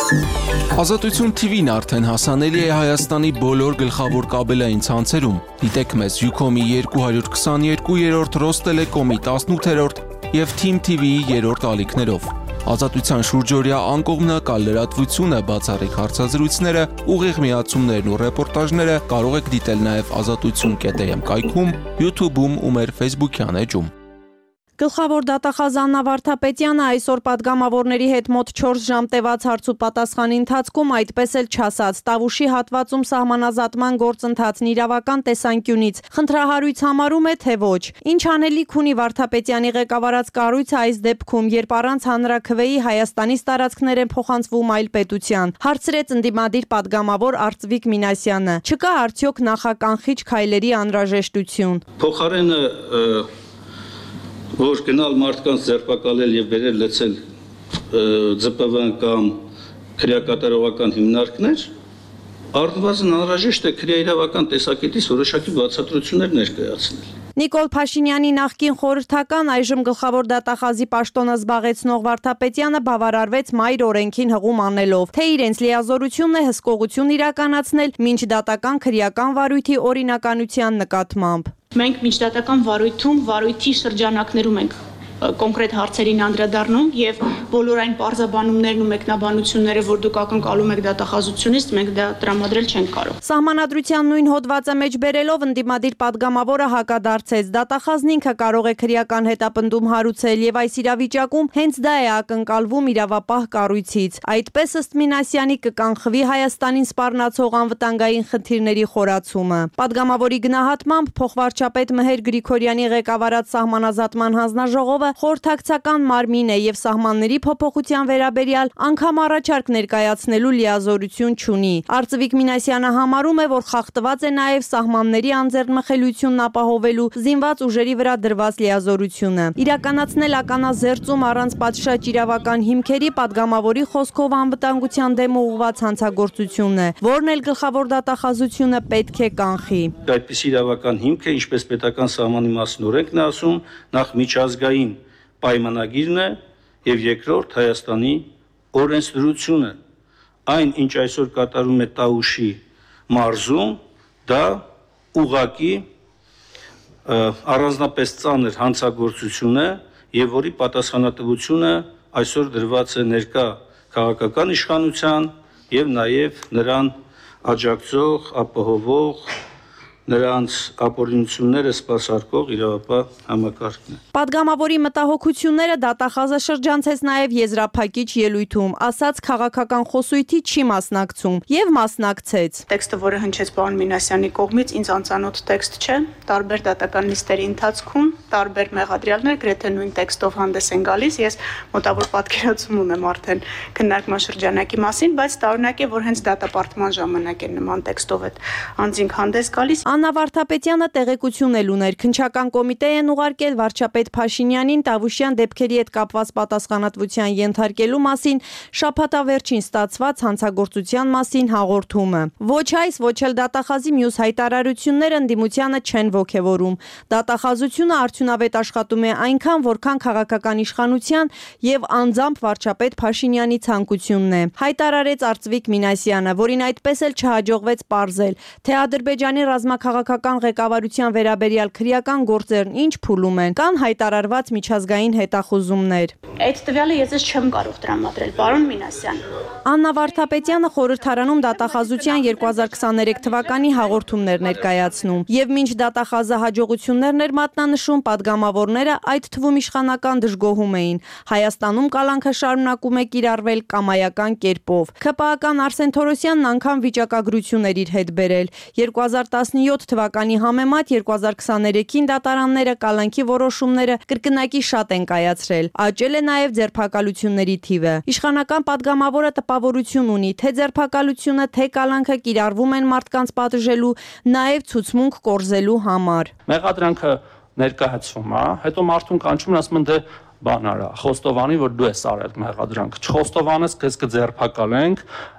Ազատություն TV-ն արդեն հասանելի է Հայաստանի բոլոր գլխավոր կաբելային ցանցերում։ Դիտեք մեզ Ucom-ի 222-րդ, Ռոստելեկոմի 18-րդ և Team TV-ի 3-րդ ալիքներով։ Ազատության շուրջօրյա անկողմնակալ լրատվությունը, բացառիկ հարցազրույցները, ուղիղ միացումներն ու ռեպորտաժները կարող եք դիտել նաև azatutsun.am կայքում, YouTube-ում ու մեր Facebook-յան էջում։ Գլխավոր դատախազ Աննա Վարդապետյանը այսօր պատգամավորների հետ մոտ 4 ժամ տևած հարց ու պատասխանի ընթացքում այդպես էլ չասաց Տավուշի հատվածում սահմանազատման գործընթացն իրավական տեսանկյունից խնդրահարույց համարում է, թե ոչ։ Ինչ անելիք ունի Վարդապետյանի ղեկավարած կառույցը այս դեպքում, երբ առանց հանրաքվեի Հայաստանից տարածքներ են փոխանցվում այլ պետության, հարցրեց ընդդիմադիր պատգամավոր Արծվիկ Մինասյանը։ Չկա արդյոք նախականխիչ քայլերի անհրաժեշտություն։ Փոխարենը որ գնալ մարդկանց ձերբակալել եւ վերել լցել ԶՊՎ կամ քրեակատարողական հիմնարկներ, առնվազն անհրաժեշտ է քրեաիրավական տեսակետից որոշակի բացատրություններ ներկայացնել։ Նիկոլ Փաշինյանի նախկին խորհրդական, այժմ գլխավոր դատախազի պաշտոնը զբաղեցնող Վարդապետյանը բավարարվեց մայր օրենքին հղում անելով, թե իրենց լիազորությունն է հսկողություն իրականացնել մինչ դատական քրեական վարույթի օրինականության նկատմամբ։ Մենք միջդատական վարույթում, վարույթի շրջանակներում ենք կոնկրետ հարցերին անդրադառնում եւ բոլոր այն պարզաբանումներն ու մեկնաբանությունները, որ դուք ակնկալում եք դատախազությունից, մենք դա տրամադրել չենք կարող։ Սահմանադրության նույն հոդվածը մեջ բերելով ընդդիմադիր պատգամավորը հակադարձեց. դատախազն ինքը կարող է քրեական հետապնդում հարուցել եւ այս իրավիճակում հենց դա է ակնկալվում իրավապահ կառույցից։ Այդպես ըստ Մինասյանի կկանխվի Հայաստանին սպառնացող անվտանգային խնդիրների խորացումը։ Պատգամավորի գնահատմամբ փոխվարչապետ Մհեր Գրիգորյանի ղեկավարած սահմանազատման հանձնաժողովը խորհրդակցական մարմին է եւ սահմանների փոփոխության վերաբերյալ անգամ առաջարկ ներկայացնելու լիազորություն չունի։ Արծվիկ Մինասյանը համարում է, որ խախտված է նաեւ սահմանների անձեռնմխելիությունն ապահովելու զինված ուժերի վրա դրված լիազորությունը։ Իրականացնել ականազերծում առանց պատշաճ իրավական հիմքերի պատգամավորի խոսքով անվտանգության դեմ ուղղված հանցագործություն է, որն էլ գլխավոր դատախազությունը պետք է կանխի։ Այդպես իրավական հիմքը, ինչպես պետական սահմանի մասին օրենքն է ասում, նախ միջազգային պայմանագիրն է եւ երկրորդ Հայաստանի օրենսդրությունը։ Այն, ինչ այսօր կատարում է Տավուշի մարզում, դա ուղղակի առանձնապես ծանր հանցագործություն է եւ որի պատասխանատվությունը այսօր դրված է ներկա քաղաքական իշխանության եւ նաեւ նրան աջակցող, ապահովող նրանց ապօրինությունները սպասարկող իրավապահ համակարգն է։ Պատգամավորի մտահոգությունները դատախազը շրջանցեց նաև եզրափակիչ ելույթում, ասաց քաղաքական խոսույթի չի մասնակցում եւ մասնակցեց։ Տեքստը, որը հնչեց պարոն Մինասյանի կողմից, ինձ անծանոթ տեքստ չէ, տարբեր դատական նիստերի ընթացքում տարբեր մեղադրյալներ գրեթե նույն տեքստով հանդես են գալիս, ես մոտավոր պատկերացում ունեմ արդեն քննարկման շրջանակի մասին, բայց տարօրինակ է, որ հենց դատապարտման ժամանակ է նման տեքստով այդ անձինք հանդես գալիս։ Աննա Վարդապետյանը տեղեկություն էլ ուներ, քննչական կոմիտե են ուղարկել վարչապետ Փաշինյանին Տավուշյան դեպքերի հետ կապված պատասխանատվության ենթարկելու մասին շաբաթավերջին ստացված հանցագործության մասին հաղորդումը։ Ոչ այս, ոչ էլ դատախազի մյուս հայտարարությունները ընդդիմությանը չեն ոգևորում։ Դատախազությունը արդյունավետ աշխատում է այնքան, որքան քաղաքական իշխանության եւ անձամբ վարչապետ Փաշինյանի ցանկությունն է։ Հայտարարեց Արծվիկ Մինասյանը, որին այդպես էլ չհաջողվեց պարզել, թե Ադրբեջանի ռազմաքաղաքական ղեկավարության վերաբերյալ քրեական գործերն ինչ փուլում են, կան հայտարարված միջազգային հետախուզումներ։ Այդ տվյալը ես չեմ կարող տրամադրել, պարոն Մինասյան։ Աննա Վարդապետյանը խորհրդարանում դատախազության 2023 թվականի հաղորդումներ ներկայացնում եւ մինչ դատախազը հաջողություններն էր մատնանշում, պատգամավորները այդ թվում իշխանական դժգոհում էին։ Հայաստանում կալանքը շարունակում է կիրառվել կամայական կերպով։ ՔՊԱ-ական Արսեն Թորոսյանն անգամ վիճակագրություն էր իր հետ բերել։ 2017 թվականի համեմատ 2023-ին դատարանները կալանքի որոշումները կրկնակի շատ են կայացրել։ Աճել է նաև ձերբակալությունների թիվը։ Իշխանական պատգամավորը տպավորություն ունի, թե ձերբակալությունը, թե կալանքը կիրառվում են մարդկանց պատժելու, նաև ցուցմունք կորզելու համար։ Մեղադրանքը ներկայացվում է, հետո մարդուն կանչում են ասում են դե բան արա, խոստովանի, որ դու ես արել մեղադրանք։ Չխոստովանես, քեզ կձերբակալենք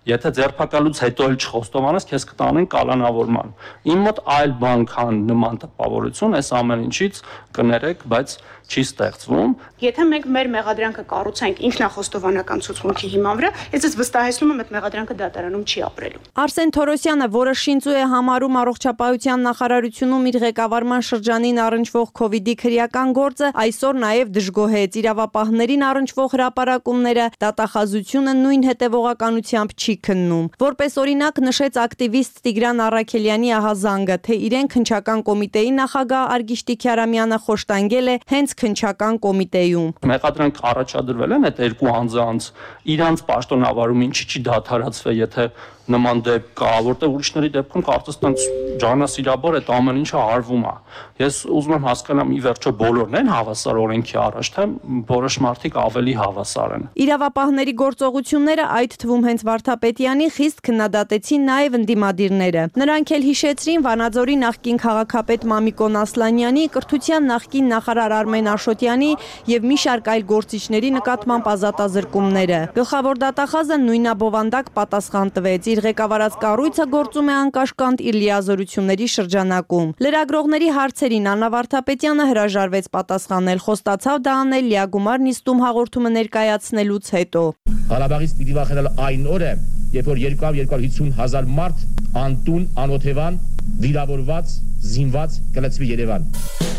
Եթե ձերբակալուց հետո էլ չխոստովանես, քեզ կտանեն կալանավորման։ Իմ մոտ այլ բան քան նման տպավորություն, այս ամեն ինչից կներեք, բայց չի ստեղծվում։ Եթե մենք մեր մեղադրանքը կառուցենք ինքնախոստովանական ցուցմունքի հիման վրա, ես վստահեցնում եմ, այդ մեղադրանքը դատարանում չի ապրելու։ Արսեն Թորոսյանը, որը շինծու է համարում առողջապահության նախարարությունում իր ղեկավարման շրջանին առնչվող COVID-ի քրեական գործը, այսօր նաև դժգոհեց իրավապահներին առնչվող հրապարակումները, դատախազությունը նույն հետևողականությամբ չի քննում։ Որպես օրինակ նշեց ակտիվիստ Տիգրան Առաքելյանի ահազանգը, թե իրեն քննչական կոմիտեի նախագահ Արգիշտի Քյարամյանը խոշտանգել է հենց քննչական կոմիտեում։ Մեղադրանք առաջադրվել են այդ երկու անձանց իրանց պաշտոնավարում ինչի չի դադարացվել, եթե նման դեպք կա, որտեղ ուրիշների դեպքում կարծես տենց ջանասիրաբար այդ ամեն ինչը արվում է։ Ես ուզում եմ հասկանամ ի վերջո բոլորն են հավասար օրենքի առաջ, թե որոշ մարդիկ ավելի հավասար են։ Իրավապահների գործողությունները, այդ թվում հենց Վարդապետյանի, խիստ քննադատեցին նաև ընդդիմադիրները։ Նրանք էլ հիշեցրին Վանաձորի նախկին քաղաքապետ Մամիկոն Ասլանյանի, կրթության նախկին նախարար Արմեն Աշոտյանի եւ մի շարք այլ գործիչների նկատմամբ ազատազրկումները։ Գլխավոր դատախազը նույնաբովանդակ պատասխան տվեց։ Իր ղեկավարած կառույցը գործում է անկաշկանդ իր լիազորությունների շրջանակում։ Լրագրողների հարցերին Աննա Վարդապետյանը հրաժարվեց պատասխանել, խոստացավ դա անել լիագումար նիստում հաղորդումը ներկայացնելուց հետո։ Ղարաբաղից պիտի վախենալ այն օրը, երբ որ 250,000 մարդ անտուն, անօթևան, վիրավորված, զինված կլցվի Երևան։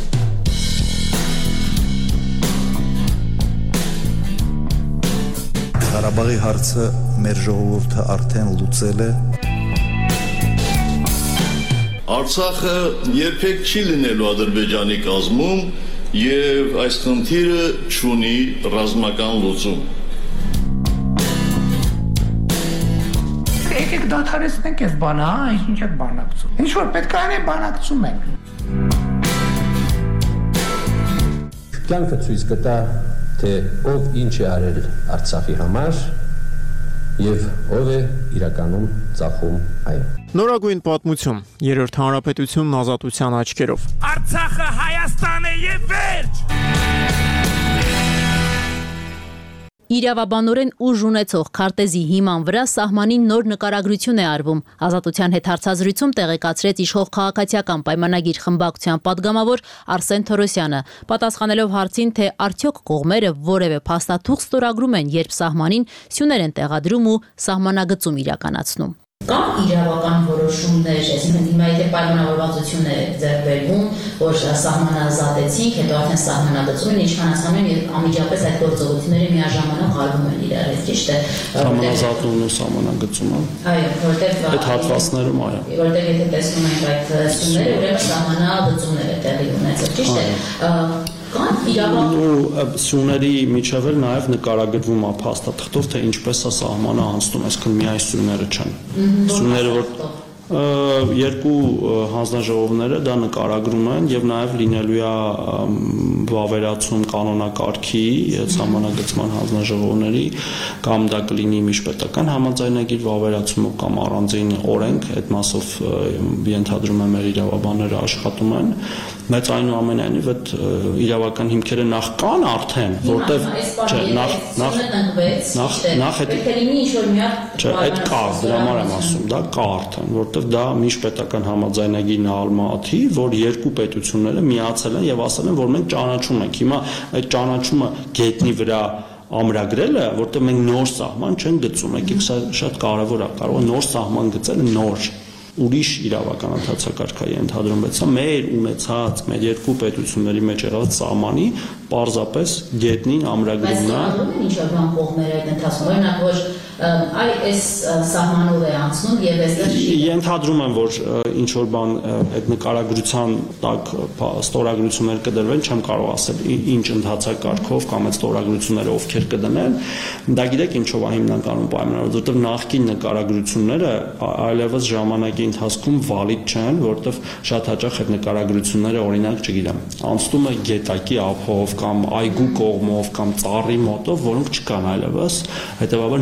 Ղարաբաղի հարցը մեր ժողովուրդը արդեն լուծել է։ Արցախը երբեք չի լինելու Ադրբեջանի կազմում եւ այս խնդիրը չունի ռազմական լուծում։ Եկեք դադարեցնենք այս բանը, ինչ եք բանակցում։ Ինչ որ պետք է անենք, բանակցում ենք։ Կյանքը ցույց կտա, թե ով ինչ է արել Արցախի համար եւ ով է իրականում ծախում այն։ Նորագույն պատմություն, Երրորդ հանրապետությունն ազատության աչքերով։ Արցախը Հայաստան է եւ վերջ։ Իրավաբանորեն ուժ ունեցող քարտեզի հիման վրա սահմանին նոր նկարագրություն է արվում։ Ազատության հետ հարցազրույցում տեղեկացրեց իշխող քաղաքացիական պայմանագիր խմբակցության падգամավոր Արսեն Թորոսյանը, պատասխանելով հարցին, թե արդյոք կողմերը որևէ փաստաթուղթ ստորագրում են, երբ սահմանին սյուներ են տեղադրում ու սահմանագծում իրականացնում։ Կամ իրավական որոշումներ, այսինքն հիմա եթե պայմանավորվածություններ է ձեռք բերվում, որ սահմանազատեցինք, հետո արդեն սահմանագծում են, ինչքան հասկանում եմ, անմիջապես այդ գործողությունները միաժամանակ արվում են իրար հետ, ճիշտ է։ Սահմանազատումն ու սահմանագծումը։ Այո, որտեղ այդ հատվածներում այո։ Որտեղ եթե տեսնում ենք այդ սյուները, ուրեմն սահմանագծումներ է տեղի ունեցել, ճիշտ է։ Սյուների միջև էլ նաև նկարագրվում է փաստաթղթով, թե ինչպես է սահմանը անցնում, այսինքն միայն սյուները չեն։ Սյուները որ երկու հանձնաժողովները դա նկարագրում են եւ նաեւ լինելու է վավերացում կանոնակարգի սահմանագծման հանձնաժողովների կամ դա կլինի միջպետական համաձայնագիր վավերացումով կամ առանձին օրենք, այդ մասով ենթադրում եմ մեր իրավաբանները աշխատում են, բայց այնուամենայնիվ այդ իրավական հիմքերը նախ կան արդեն, որտեվ նախ այդ կա, դրա համար եմ ասում, դա կա արդեն, որտեվ դա միջպետական համաձայնագիրն ալմաթի, որ երկու պետությունները միացել են եւ ասել են, որ մենք ճանաչում ենք։ Հիմա այդ ճանաչումը գետնի վրա ամրագրելը, որտեղ մենք նոր սահման չեն գծում, եկեք սա շատ կարևոր է, կարող է նոր սահման գծել նոր ուրիշ իրավական ընթացակարգ է ենթադրում, բայց սա մեր ունեցած մեր երկու պետությունների մեջ եղած սահմանի պարզապես գետնին ամրագրումն է։ Բայց ինչ-որ բան կողմերը այդ ընթացքում, օրինակ որ այս սահմանով է անցնում եւ այստեղ ենթադրում եմ, որ ինչ որ բան այդ նկարագրության տակ ստորագրություններ կդրվեն, չեմ կարող ասել ինչ ընթացակարգով կամ այդ ստորագրությունները ովքեր կդնեն, դա գիտեք ինչով է հիմնականում պայմանավորված, որովհետեւ նախկին նկարագրությունները այլևս ժամանակի ընթացքում վալիդ չեն, որովհետեւ շատ հաճախ այդ նկարագրությունները օրինակ, չգիտեմ, անցնում է գետակի ափով կամ այգու կողմով կամ ծառի մոտով, որոնք չկան այլևս, հետեւաբար նոր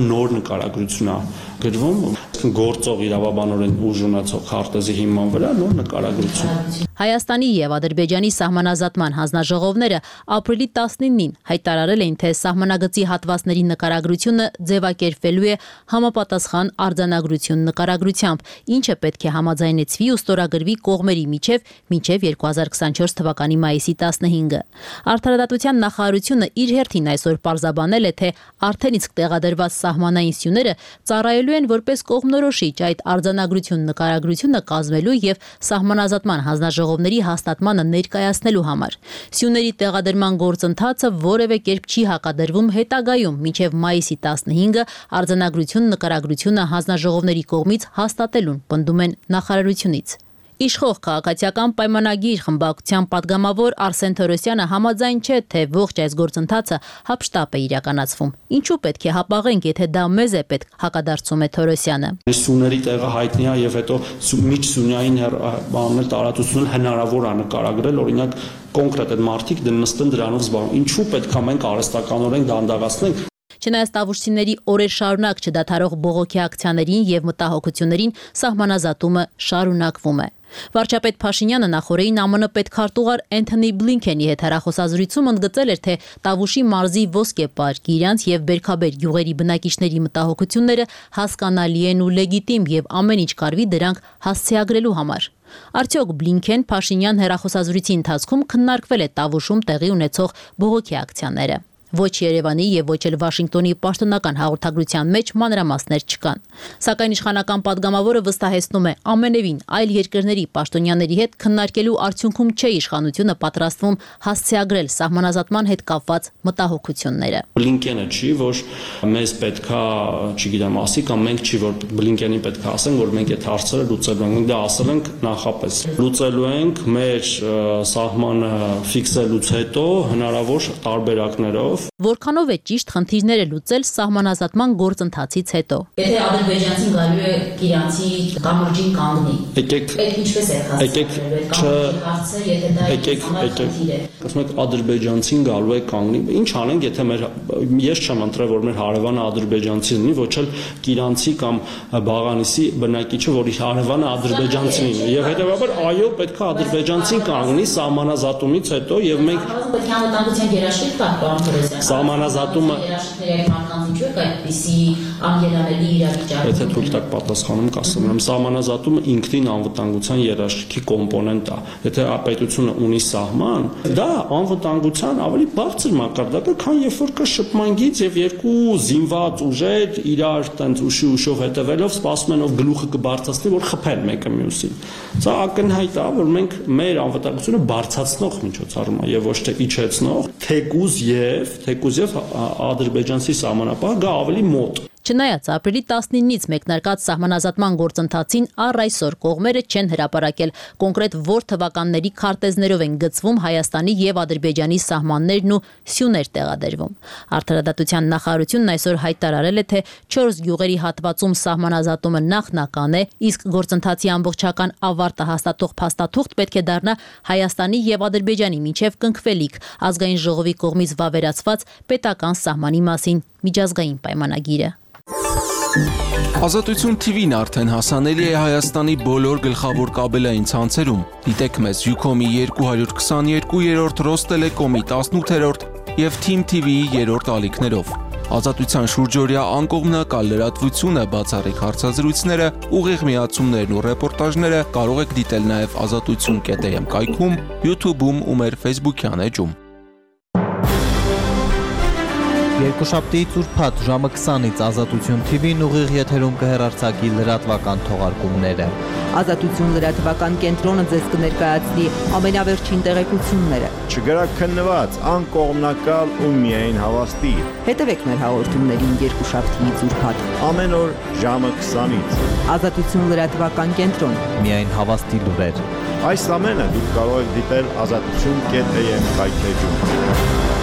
նկարագրություն է գրվում, գործող իրավաբանորեն ուժ ունեցող քարտեզի հիման վրա նոր նկարագրություն։ Հայաստանի եւ Ադրբեջանի սահմանազատման հանձնաժողովները ապրիլի 19-ին հայտարարել էին, թե սահմանագծի հատվածների նկարագրությունը ձևակերպվելու է համապատասխան արձանագրություն նկարագրությամբ, ինչը պետք է համաձայնեցվի ու ստորագրվի կողմերի միջև մինչև 2024 թվականի մայիսի 15-ը։ Արդարադատության նախարարությունը իր հերթին այսօր պարզաբանել է, թե արդեն իսկ տեղադրված սահմանային սյուները ծառայելու են որպես կողմնորոշիչ այդ արձանագրություն նկարագրությունը կազմելու եւ սահմանազատման հանձնաժողովների հաստատմանը ներկայացնելու համար։ Սյուների տեղադրման գործընթացը որևէ կերպ չի հակադրվում հետագայում մինչև մայիսի 15-ը արձանագրություն նկարագրությունը հանձնաժողովների կողմից հաստատելուն, պնդում են նախարարությունից։ Իշխող քաղաքացիական պայմանագիր խմբակցության падգամավոր Արսեն Թորոսյանը համաձայն չէ, թե ողջ այս գործընթացը հապշտապ է իրականացվում։ Ինչու պետք է հապաղենք, եթե դա մեզ է պետք, հակադարձում է Թորոսյանը։ Սյուների տեղը հայտնի է եւ հետո միջսյունային բաններ տարածությունն հնարավոր է նկարագրել, օրինակ կոնկրետ այդ մարդիկ նստեն դրանով զբաղվում։ Ինչու պետք է մենք արհեստականորեն դանդաղացնենք։ Չնայած տավուշցիների օրեր շարունակ չդադարող բողոքի ակցիաներին եւ մտահոգություններին սահմանազատումը շարունակվում է։ Վարչապետ Փաշինյանը նախորդին ԱՄՆ պետքարտուղար Էնթոնի Բլինքենի հետ հեռախոսազրույցում ընդգծել էր, թե Տավուշի մարզի ոսկեպարկ, իրանց եւ Բերքաբեր գյուղերի բնակիչների մտահոգությունները հասկանալի են ու լեգիտիմ եւ ամեն ինչ կարվի դրանք հասցեագրելու համար։ Արդյոք Բլինքեն Փաշինյան հեռախոսազրույցի ընթացքում քննարկվել է Տավուշում տեղի ունեցող բողոքի ակցիաները։ Ոչ Երևանի եւ ոչ էլ Վաշինգտոնի պաշտոնական հաղորդագրության մեջ մանրամասներ չկան։ Սակայն իշխանական падգամավորը վստահեցնում է, ամենևին այլ երկրների պաշտոնյաների հետ քննարկելու արդյունքում չէ իշխանությունը պատրաստվում հասցեագրել սահմանազատման հետ կապված մտահոգությունները։ Բլինքենը չի, որ մեզ պետքա, չգիտեմ, ասի կամ մենք չի, որ Բլինքենին պետքա ասենք, որ մենք այդ հարցերը լուծելու ենք։ Մենք դա ասել ենք նախապես։ Լուծելու ենք մեր սահմանը ֆիքսելուց հետո հնարավոր տարբերակներով։ Որքանով է ճիշտ խնդիրները լուծել սահմանազատման գործընթացից հետո։ Եթե ադրբեջանցին գալու է իրանցի կամրջին կանգնի։ Այդ ինչպես է հասցեագրել։ Ասում եք ադրբեջանցին գալու է կանգնի։ Ինչ անենք, եթե ես չեմ ընտրել, որ մեր հարևանը ադրբեջանցի լինի, ոչ էլ իրանցի կամ Բաղանիսի բնակիչը, որ իր հարևանը ադրբեջանցի լինի։ Եվ հետեւաբար այո, պետք է ադրբեջանցին կանգնի սահմանազատումից հետո եւ մենք անվտանգության երաշխիք կա պարոն Սահմանազատումը Եթե թույլ տակ պատասխանում կասեմ, սահմանազատումը ինքնին անվտանգության երաշխիքի կոմպոնենտ է։ Եթե պետությունը ունի սահման, դա անվտանգության ավելի բարձր մակարդակ է, քան երբ որ կա շփման գիծ եւ երկու զինված ուժեր իրար տենց ուշով հետևելով սպասում են ով գլուխը կբարձրացնի, որ խփեն մեկը մյուսին։ Սա ակնհայտ է, որ մենք մեր անվտանգությունը բարձրացնող միջոցառում է եւ ոչ թե իջեցնող, թեկուզ եւ ադրբեջանցի սահմանապահը գա ավելի մոտ։ Չնայած ապրիլի 19-ից մեկնարկած սահմանազատման գործընթացին առ այսօր կողմերը չեն հրապարակել կոնկրետ որ թվականների քարտեզներով են գծվում Հայաստանի եւ Ադրբեջանի սահմաններն ու սյուներ տեղադրվում։ Արդարադատության նախարարությունն այսօր հայտարարել է, թե 4 գյուղերի հատվածում սահմանազատումը նախնական է, իսկ գործընթացի ամբողջական ավարտը հաստատող փաստաթուղթ պետք է դառնա Հայաստանի եւ Ադրբեջանի միջև կնքվելիք ազգային ժողովի կողմից վավերացված պետական սահմանի մասին միջազգային պայմանագիրը։ Ազատություն TV-ն արդեն հասանելի է Հայաստանի բոլոր գլխավոր կաբելային ցանցերում։ Դիտեք մեզ Ucom-ի 222-րդ, Ռոստելեկոմի 18-րդ եւ Team TV-ի 3-րդ ալիքներով։ Ազատության շուրջօրյա անկողմնակալ լրատվությունը, բացառիկ հարցազրույցները, ուղիղ միացումներն ու ռեպորտաժները կարող եք դիտել նաև azatutsun.am կայքում, YouTube-ում ու մեր Facebook-յան էջում։ Երկուշաբթի ծուրփաթ ժամը 20-ից Ազատություն TV-ն ուղիղ եթերում կհեռարձակի լրատվական թողարկումները։ Ազատություն լրատվական կենտրոնը ձեզ կներկայացնի ամենավերջին տեղեկությունները։ Չգրաքննված, անկողմնակալ ու միայն հավաստի։ Հետևեք մեր հաղորդումներին երկուշաբթի ծուրփաթ ամեն օր ժամը 20-ից։ Ազատություն լրատվական կենտրոն, միայն հավաստի լուրեր։ Այս ամենը դուք կարող եք դիտել azatutsun.am կայքեջում։